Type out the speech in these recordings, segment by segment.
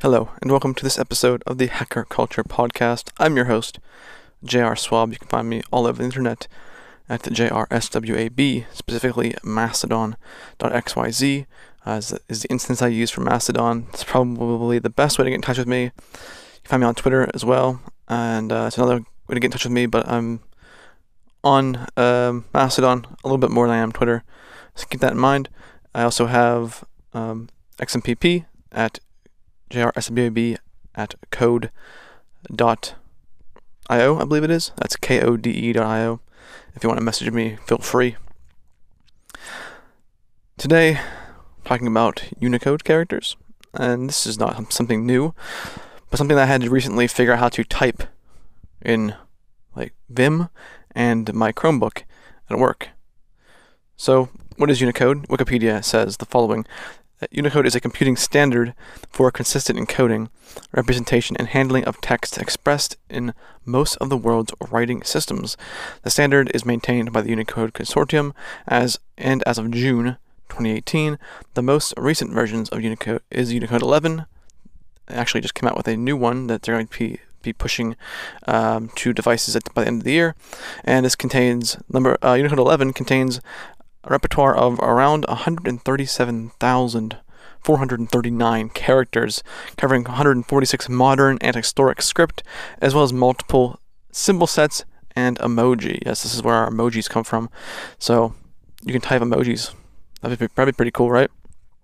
Hello, and welcome to this episode of the Hacker Culture Podcast. I'm your host, J.R. Swab. You can find me all over the internet at JRSWAB, specifically mastodon.xyz is the instance I use for Mastodon. It's probably the best way to get in touch with me. You can find me on Twitter as well, and it's another way to get in touch with me, but I'm on Mastodon a little bit more than I am Twitter, so keep that in mind. I also have XMPP at JRSWAB at code.io, I believe it is. That's KODE.io. If you want to message me, feel free. Today, I'm talking about Unicode characters, and this is not something new, but something that I had to recently figure out how to type in Vim and my Chromebook at work. So, what is Unicode? Wikipedia says the following: that Unicode is a computing standard for consistent encoding, representation, and handling of text expressed in most of the world's writing systems. The standard is maintained by the Unicode Consortium, as of June 2018, the most recent versions of Unicode is Unicode 11. They actually just came out with a new one that they're going to be pushing to devices by the end of the year, and this contains Unicode 11 contains a repertoire of around 137,439 characters, covering 146 modern and historic script, as well as multiple symbol sets and emoji. Yes, this is where our emojis come from. So you can type emojis. That'd be pretty cool, right?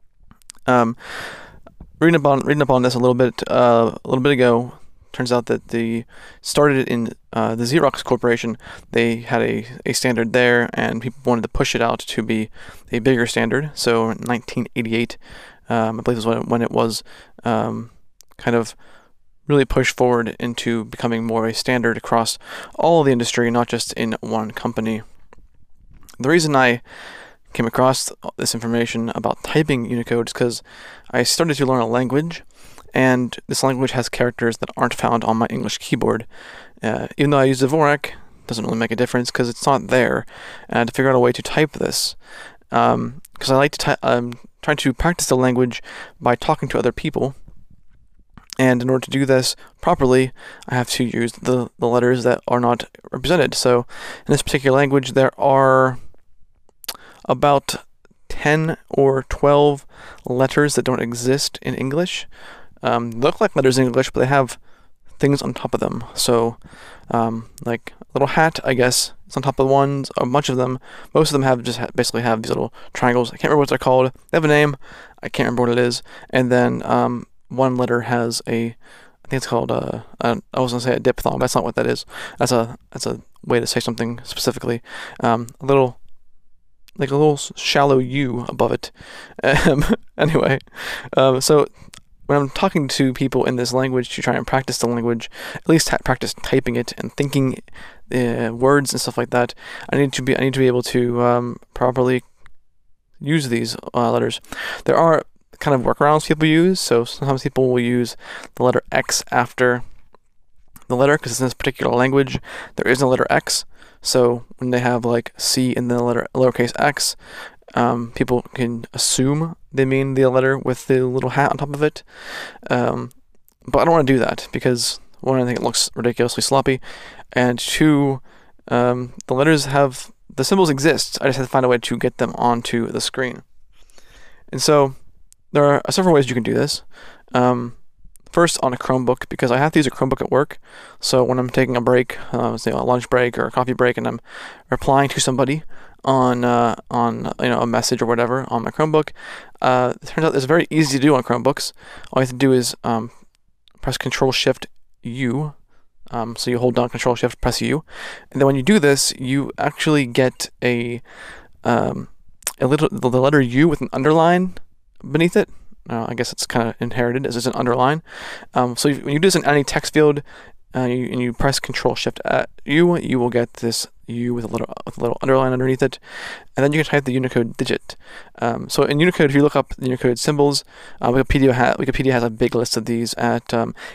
Reading up on this a little bit ago. Turns out that they started in the Xerox Corporation. They had a standard there, and people wanted to push it out to be a bigger standard. So in 1988, I believe is when it was kind of really pushed forward into becoming more of a standard across all of the industry, not just in one company. The reason I came across this information about typing Unicode is because I started to learn a language, and this language has characters that aren't found on my English keyboard. Even though I use Dvorak, it doesn't really make a difference because it's not there. And I had to figure out a way to type this. Because I like to trying to practice the language by talking to other people. And in order to do this properly, I have to use the letters that are not represented. So in this particular language, there are about 10 or 12 letters that don't exist in English. Look like letters in English, but they have things on top of them. So, like a little hat, I guess, it's on top of ones. A bunch of them. Most of them basically have these little triangles. I can't remember what they're called. They have a name. I can't remember what it is. And then one letter has I think it's called I was gonna say a diphthong. That's not what that is. That's a way to say something specifically. A little shallow U above it. Anyway, so when I'm talking to people in this language to try and practice the language, at least practice typing it and thinking words and stuff like that, I need to be able to properly use these letters. There are kind of workarounds people use. So sometimes people will use the letter X after the letter, because in this particular language there is no letter X. So when they have like C in the lowercase x, people can assume they mean the letter with the little hat on top of it. But I don't want to do that because, one, I think it looks ridiculously sloppy, and two, the symbols exist. I just have to find a way to get them onto the screen. And so there are several ways you can do this. First, on a Chromebook, because I have to use a Chromebook at work. So when I'm taking a break, say a lunch break or a coffee break, and I'm replying to somebody on a message or whatever on my Chromebook, it turns out it's very easy to do on Chromebooks. All you have to do is press Control-Shift-U. So you hold down Control-Shift, press U, and then when you do this, you actually get the letter U with an underline beneath it. I guess it's kind of inherited as an underline. So when you do this in any text field, and you press Control-Shift-U, you will get this U with a little underline underneath it, and then you can type the Unicode digit. So in Unicode, if you look up the Unicode symbols, Wikipedia has a big list of these at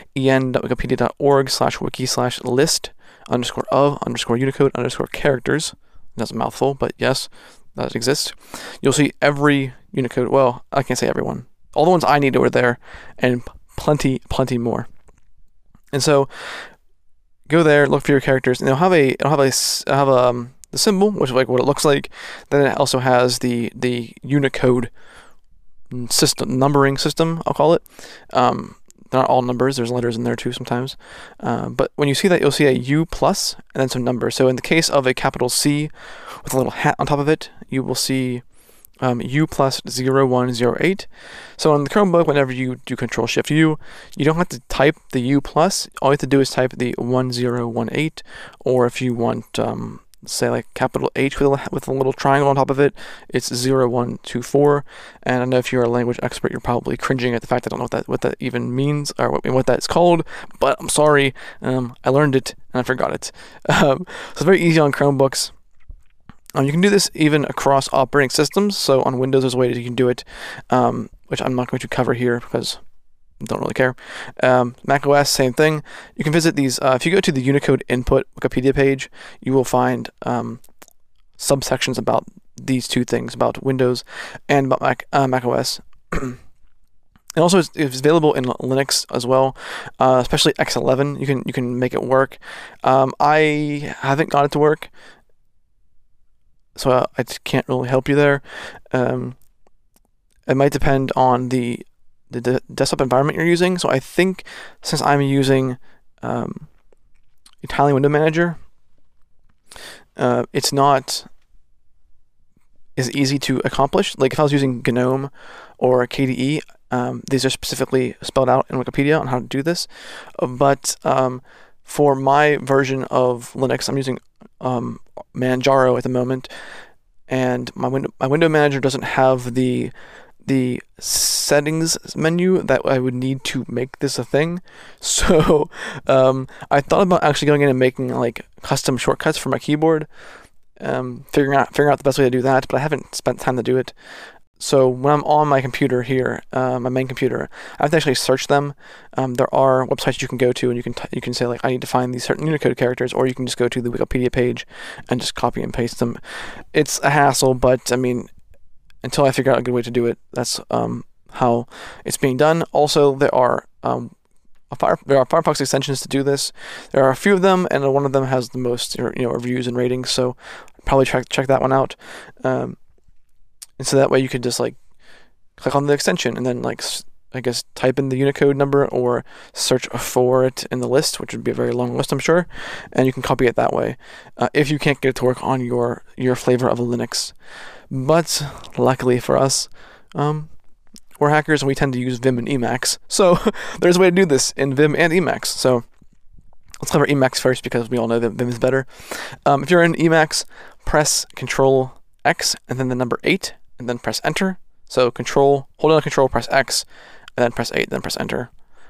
en.wikipedia.org/wiki/list_of_Unicode_characters. That's a mouthful, but yes, that exists. You'll see every Unicode. Well, I can't say everyone. All the ones I need are there, and plenty more. And so go there, look for your characters, and it'll have the symbol, which is like what it looks like. Then it also has the Unicode system, numbering system, I'll call it. They're not all numbers, there's letters in there too sometimes. But when you see that, you'll see a U plus and then some numbers. So in the case of a capital C with a little hat on top of it, you will see U plus 0108. So on the Chromebook, whenever you do Control-Shift-U, you don't have to type the U plus. All you have to do is type the 1018, or if you want, say like capital H with a little triangle on top of it, it's 0124. And I know if you're a language expert, you're probably cringing at the fact I don't know what that even means or what that's called, but I'm sorry, I learned it and I forgot it. So it's very easy on Chromebooks. You can do this even across operating systems. So on Windows, there's ways you can do it, which I'm not going to cover here because I don't really care. Mac OS, same thing. You can visit these. If you go to the Unicode input Wikipedia page, you will find subsections about these two things, about Windows and about Mac OS. And also, it's available in Linux as well, especially X11. You can make it work. I haven't got it to work, so I can't really help you there. It might depend on the desktop environment you're using. So I think since I'm using Italian Window Manager, it's not as easy to accomplish. Like if I was using GNOME or KDE, these are specifically spelled out in Wikipedia on how to do this. But for my version of Linux, I'm using Manjaro at the moment, and my window manager doesn't have the settings menu that I would need to make this a thing. So I thought about actually going in and making like custom shortcuts for my keyboard, figuring out the best way to do that, but I haven't spent time to do it. So when I'm on my computer here, my main computer, I have to actually search them. There are websites you can go to, and you can say like, I need to find these certain Unicode characters, or you can just go to the Wikipedia page and just copy and paste them. It's a hassle, but I mean, until I figure out a good way to do it, that's how it's being done. Also, there are Firefox extensions to do this. There are a few of them, and one of them has the most reviews and ratings. So probably check that one out. And so that way you could just like click on the extension and then like I guess type in the Unicode number or search for it in the list, which would be a very long list, I'm sure, and you can copy it that way if you can't get it to work on your flavor of Linux. But luckily for us, we're hackers and we tend to use Vim and Emacs, so there's a way to do this in Vim and Emacs. So let's cover Emacs first because we all know that Vim is better. If you're in Emacs, press Control X and then the number 8 and then press Enter. So hold down Control, press X, and then press 8, then press Enter.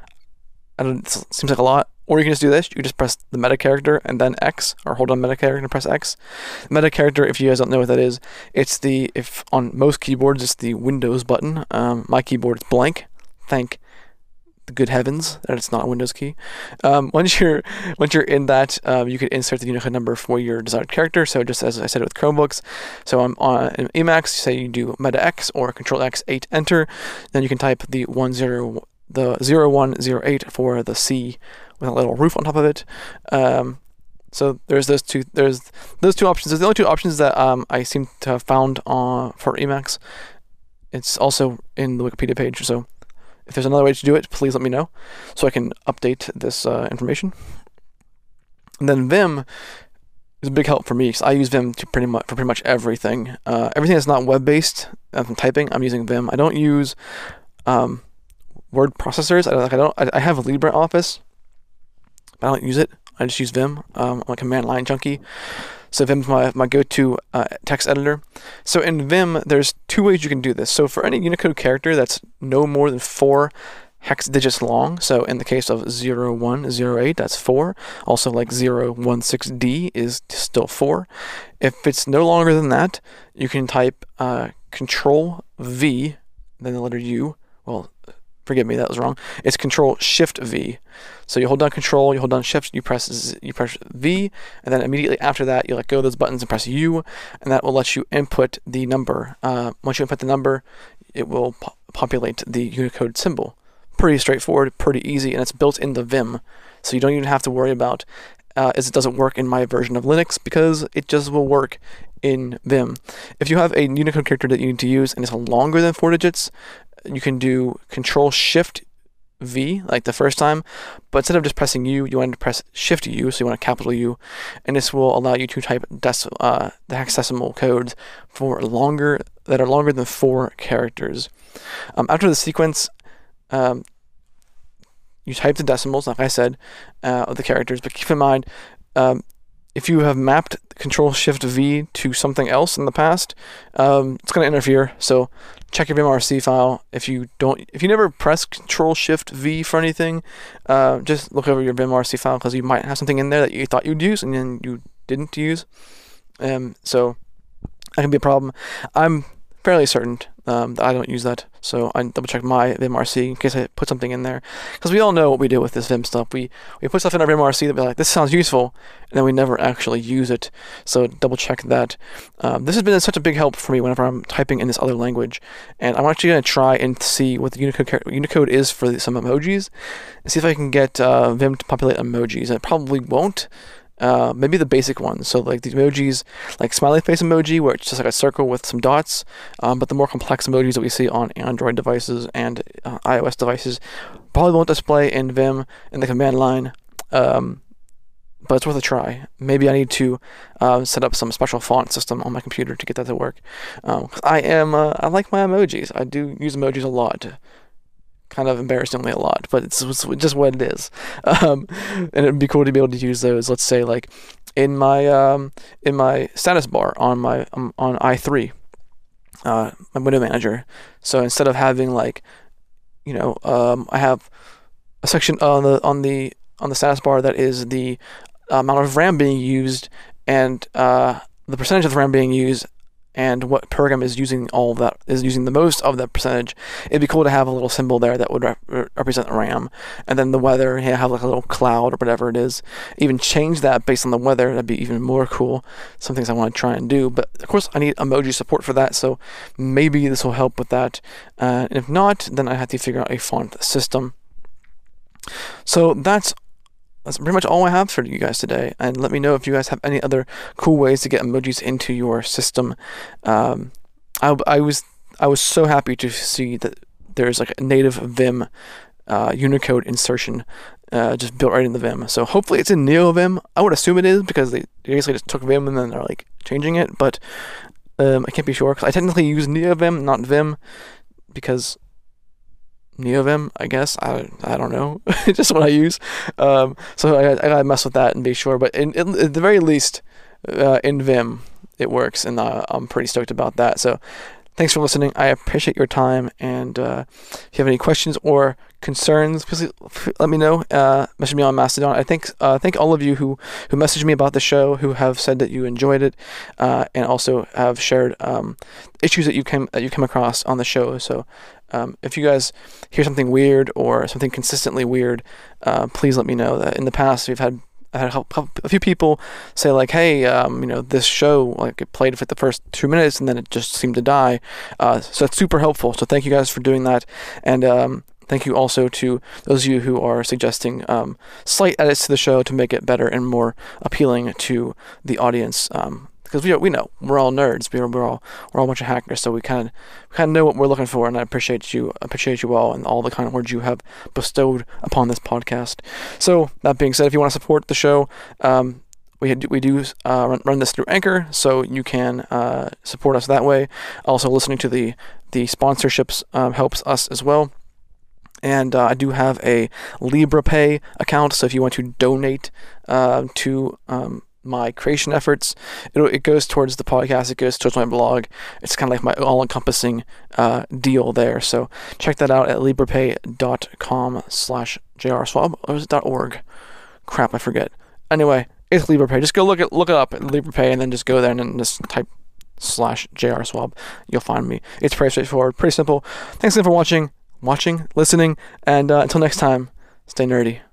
It seems like a lot. Or you can just do this. You can just press the meta character and then X, or hold on meta character and press X. Meta character, if you guys don't know what that is, if on most keyboards it's the Windows button. My keyboard is blank. Thank the good heavens that it's not a Windows key. Once you're in that, you can insert the Unicode number for your desired character. So just as I said with Chromebooks, so I'm on in Emacs, say you do meta X or Control X 8 Enter, then you can type the 0108 for the C with a little roof on top of it. So there's those two. There's those two options. There's the only two options that I seem to have found for Emacs. It's also in the Wikipedia page. So if there's another way to do it, please let me know so I can update this information. And then Vim is a big help for me because I use Vim for pretty much everything. Everything that's not web-based, I'm typing, I'm using Vim. I don't use word processors. I have LibreOffice, but I don't use it. I just use Vim. I'm a command line junkie. So Vim's my go-to text editor. So in Vim, there's two ways you can do this. So for any Unicode character that's no more than 4 hex digits long, so in the case of 0108, that's 4. Also like 016D is still 4. If it's no longer than that, you can type Control V, then the letter U. Well, forgive me, that was wrong. It's Control Shift V. So you hold down Control, you hold down Shift, you press V, and then immediately after that, you let go of those buttons and press U, and that will let you input the number. Once you input the number, it will populate the Unicode symbol pretty straightforward, pretty easy, and it's built into Vim. So you don't even have to worry about is it doesn't work in my version of Linux, because it just will work in Vim. If you have a Unicode character that you need to use and it's longer than 4 digits, you can do Control-Shift-V like the first time, but instead of just pressing U, you want to press Shift-U, so you want a capital U, and this will allow you to type the hexadecimal codes that are longer than 4 characters. After the sequence, you type the decimals, like I said, of the characters, but keep in mind, if you have mapped Control-Shift-V to something else in the past, it's going to interfere. So check your vimrc file. If you never press Control-Shift-V for anything, just look over your vimrc file, because you might have something in there that you thought you'd use and then you didn't use. So that can be a problem. I'm fairly certain that I don't use that, so I double check my vimrc in case I put something in there, because we all know what we do with this Vim stuff. We put stuff in our vimrc that we're like, this sounds useful, and then we never actually use it. So double check that. This has been such a big help for me whenever I'm typing in this other language, and I'm actually going to try and see what the Unicode is for some emojis, and see if I can get Vim to populate emojis. And it probably won't. Maybe the basic ones, so like the emojis, like smiley face emoji, where it's just like a circle with some dots, but the more complex emojis that we see on Android devices and iOS devices probably won't display in Vim in the command line, but it's worth a try. Maybe I need to set up some special font system on my computer to get that to work. I like my emojis. I do use emojis a lot. Kind of embarrassingly a lot, but it's just what it is. And it'd be cool to be able to use those, let's say, like in my status bar on i3, my window manager. So instead of having like, I have a section on the status bar that is the amount of RAM being used, and the percentage of the RAM being used, and what program is using the most of that percentage. It'd be cool to have a little symbol there that would represent RAM, and then the weather, have like a little cloud or whatever it is. Even change that based on the weather. That'd be even more cool. Some things I want to try and do, but of course I need emoji support for that, so maybe this will help with that. And if not, then I have to figure out a font system. So that's pretty much all I have for you guys today, and let me know if you guys have any other cool ways to get emojis into your system. I was so happy to see that there's like a native Vim Unicode insertion just built right in the Vim. So hopefully it's in NeoVim. I would assume it is, because they basically just took Vim and then they're like changing it, but I can't be sure, because I technically use NeoVim, not Vim, because NeoVim, I guess. I don't know. It's just what I use. So I gotta mess with that and be sure. But at the very least, in Vim, it works, and I'm pretty stoked about that. So thanks for listening. I appreciate your time, and if you have any questions or concerns, please let me know. Message me on Mastodon. I thank all of you who messaged me about the show, who have said that you enjoyed it, and also have shared issues that you came across on the show. So if you guys hear something weird or something consistently weird, please let me know. That in the past I had a few people say like, hey, this show, like, it played for the first 2 minutes and then it just seemed to die. So that's super helpful. So thank you guys for doing that. And thank you also to those of you who are suggesting slight edits to the show to make it better and more appealing to the audience. Because we know we're all nerds. We're all a bunch of hackers, so we kind of know what we're looking for, and I appreciate you all and all the kind words you have bestowed upon this podcast. So that being said, if you want to support the show, we do run this through Anchor, so you can support us that way. Also, listening to the sponsorships helps us as well. And I do have a LibraPay account, so if you want to donate to my creation efforts, it goes towards the podcast, it goes towards my blog. It's kind of like my all-encompassing deal there. So check that out at librapay.com/jrswab, or is it .org? Crap, I forget. Anyway, it's LibraPay. Just go look it up at LibraPay, and then just go there and then just type /jrswab. You'll find me. It's pretty straightforward, pretty simple. Thanks again for watching, listening, and until next time, stay nerdy.